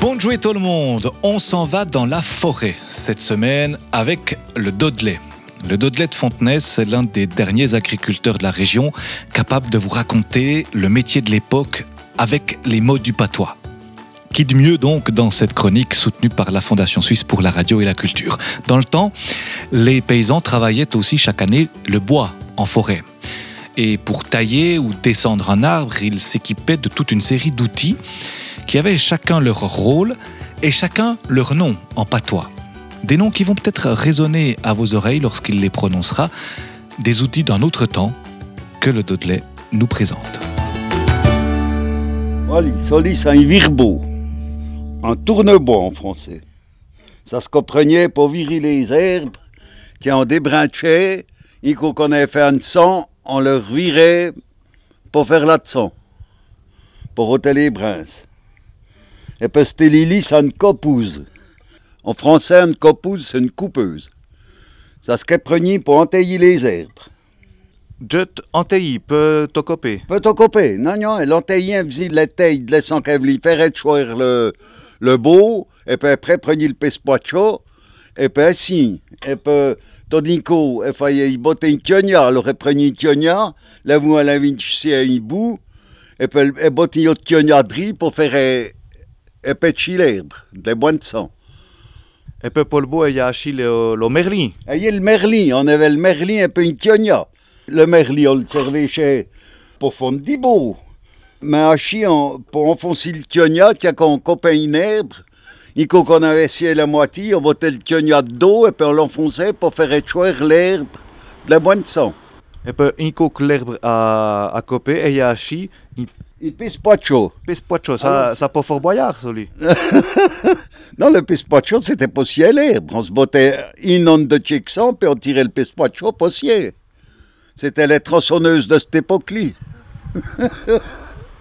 Bonjour tout le monde, on s'en va dans la forêt cette semaine avec le Dodley. Le Dodley de Fontenay, c'est l'un des derniers agriculteurs de la région capable de vous raconter le métier de l'époque avec les mots du patois. Qui de mieux donc dans cette chronique soutenue par la Fondation Suisse pour la radio et la culture. Dans le temps, les paysans travaillaient aussi chaque année le bois en forêt. Et pour tailler ou descendre un arbre, ils s'équipaient de toute une série d'outils qui avaient chacun leur rôle et chacun leur nom en patois. Des noms qui vont peut-être résonner à vos oreilles lorsqu'il les prononcera, des outils d'un autre temps que le Dodley nous présente. Soli, c'est un virbeau, un tournebois en français. Ça se comprenait pour virer les herbes qui en débranchaient et qu'on avait fait un sang, on leur virait pour faire là-dessus, pour ôter les brins. Et puis c'était Lili, c'est une coupeuse. En français, une coupeuse, c'est une coupeuse. Ça se comprenait pour entailler les herbes. Jet entaillis, peut t'occuper. Peut t'occuper. Non, elle entaillait, elle faisait la taille de laissant qu'elle voulait faire choir le beau, et puis après, prenait le pespoacho, et puis ainsi. Et puis, tandis elle fallait botter une quigna, alors elle prenait une quigna, là, vous, elle avait un bout, et puis elle bottait une autre quigna de riz pour faire un petit l'herbe, des bois de sang. Et puis pour le bois, il y a aussi le merlin. Il y a le merlin, on avait le merlin un peu une quigna. Le merlin, on le servait pour fondre du beau. Mais aussi, pour enfoncer le quigna, quand on coupait une herbe, et qu'on avait scié la moitié, on bottait le quigna d'eau et puis on l'enfonçait pour faire échouer l'herbe de la boîte de sang. Et puis, il coupe l'herbe à couper et il y a aussi... Il pespoacho. Pespoacho, ça peut faire boyard, celui. Non, le pespoacho, c'était pour scier l'herbe. On se bottait une onde de chickson, puis on tirait le pespoacho pour scier. C'était les tronçonneuses de cette époque-là.